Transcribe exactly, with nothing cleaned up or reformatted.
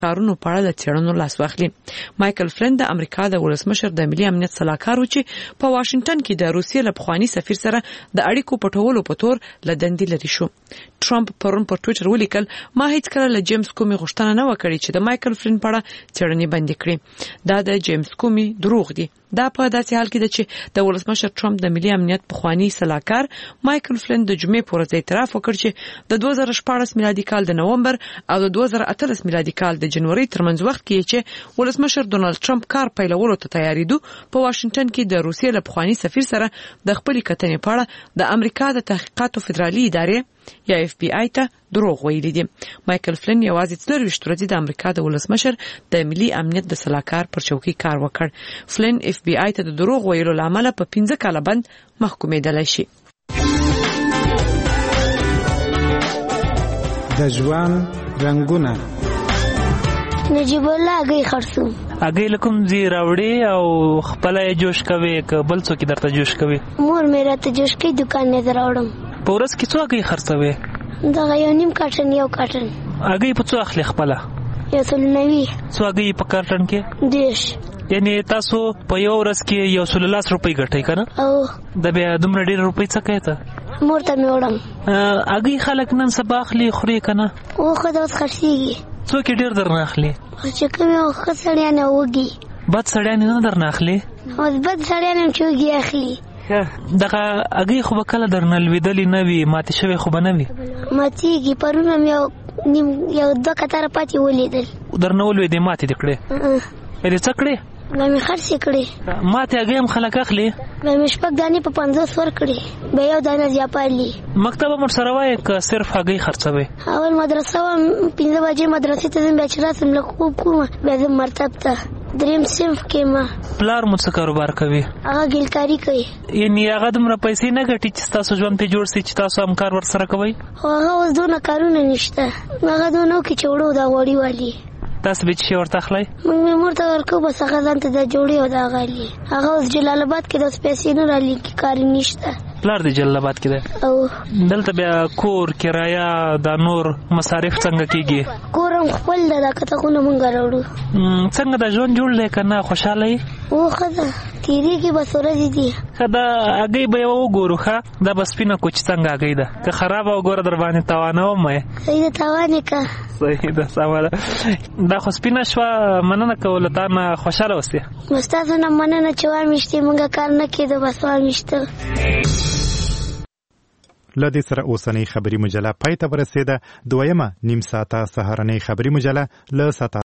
کارونو په اړه د څېړنو لاس واخلي. مایکل فلن د امریکا د ولسمشر د ملي امنیت سلاکار و چې په واشنگټن کې د روسیې له پخواني سفیر سره د اړیکو پټولو په تور له دندې لرې شو. ټرمپ پرون په ټوئیټر ولیکل ما هیڅ کله له جیمز کومي غوښتنه نه وکړي چې د مایکل فلن په اړه څېړنې بندي کړي. دا د جیمز کومي دروغ دي. دا په داسې حال کې ده چې د ولسمشر ټرمپ د ملي امنیت پخواني سلاکار مایکل فلن د جمعې په ورځ اعتراف وکړ چې د دوه زره شپاړس میلادي کال د نومبر او د دوه زره اتلس میلادي کال د جنوري ترمنځ وخت کې چې ولسمشر ډونالد ټرمپ کار پیلولو ته تیاریدو په واشنگټن کې د روسیې له پخواني سفیر سره د خپل کتنې په اړه د امریکا د تحقیقاتو فدرالي ادارې یا اف بی آی ته دروغ ویلي دي. مایکل فلن یوازې څلورویشت ورځې د امریکا د ولسمشر د ملي امنیت د سلاکار پر چوکۍ کار وکړ. فلن اف بی آی ته د دروغ ویلو لامل په پنځه کاله بند محکومېدلی شي. د ژوند رنګونه نجیب الله اگې خرڅوم اگې لکم زی راوړي او خپل جوش کوي ک بل څوک درته جوش کوي. مور مې راته جوش کوي دکان نه دراوړم. په ورځ کې څو اگې خرڅوي؟ دا یو نیم کارټن یو کارټن. اگې په څو اخلي خپل؟ یو سل نوي. څو اگې په کارټن کې؟ دیش. یعنی تاسو په یو ورځ کې یو سل لاس روپۍ ګټئ کنه؟ او د بیا دومره ډېر روپۍ څه کوي ته؟ مور ته مې وړم. اگې خلک نن سبا اخلي خوري کنه؟ او خو دا اوس خرڅېږي. څوک یې ډېر درنه اخلي؟ چې کوم یو ښه سړیان وږي. بد سړیان نه درنه اخلي؟ او بد سړیان هم چې وږي اخلي. دغه اگې خو به کله درنه لوېدلې نه وي، ماتې شوې خو به نه وي. ماتېږي. پرون هم یو نیم یو دوه کتاره پاتې ولیدل. درنه ولوېدې ماتې دې کړې؟ یعنې څه کړې؟ بیا مې خرڅې کړې. ماتې اگې هم خلک اخلي؟ بیا مې شپږ دانې په پنځوس ورکړې. بیا یو دانه زیاپالي. مکتب هم ورسره وایې که صرف اگې خرڅوې؟ اول مدرسه وم، پنځه بجې مدرسې ته ځم، بیا چې راسم له خوب کومه بیا ځم مرتب ته. دریم صنف کې ما. پلار مو څه کاروبار کوي؟ هغه ګلکاري کوي. یعنې هغه دومره پیسې نه ګټي چې ستاسو ژوند پرې جوړ سي چې تاسو هم کار ورسره کوئ؟ خو هغه اوس دونه کارونه نشته. هغه دونه وکړي چې وړو دا غوړي والي. تاسو به چې ورته اخلئ؟ موږ مې مور ته ورکوو، بس هغه ځان ته دا جوړي او دا غالي. هغه اوس جلال آباد کې داسې پیسې نه رالېږي، کار نشته. پلار دې جلال آباد کې دی؟ او دلته بیا کور کرایه دا نور مصارف څنګه کېږي؟ کور هم خپل ده، دا کتابونه موږ راوړو. څنګه دا ژوند جوړ دی که نه خوشحاله یې؟ او ښه ده، تېرېږي بس ورځې دي. ښه دا اگۍ به یې وګورو. ښه دا به سپینه کو چې څنګه اگۍ ده، که خرابه وګوره در باندې تاوانوم یې. صحیح ده، تاوان یې که. صحیح ده، سمه ده. دا خو سپینه شوه، مننه کوو له تا نه، خوشحاله اوسې. بس تاسو نه مننه چې وامیشتې، موږ کار نه کېده، بس وامیشته. له دې سره اوسنۍ خبري مجله پای ته ورسېده. دویمه نیم ساعته سهارنۍ خبري مجله له ساعت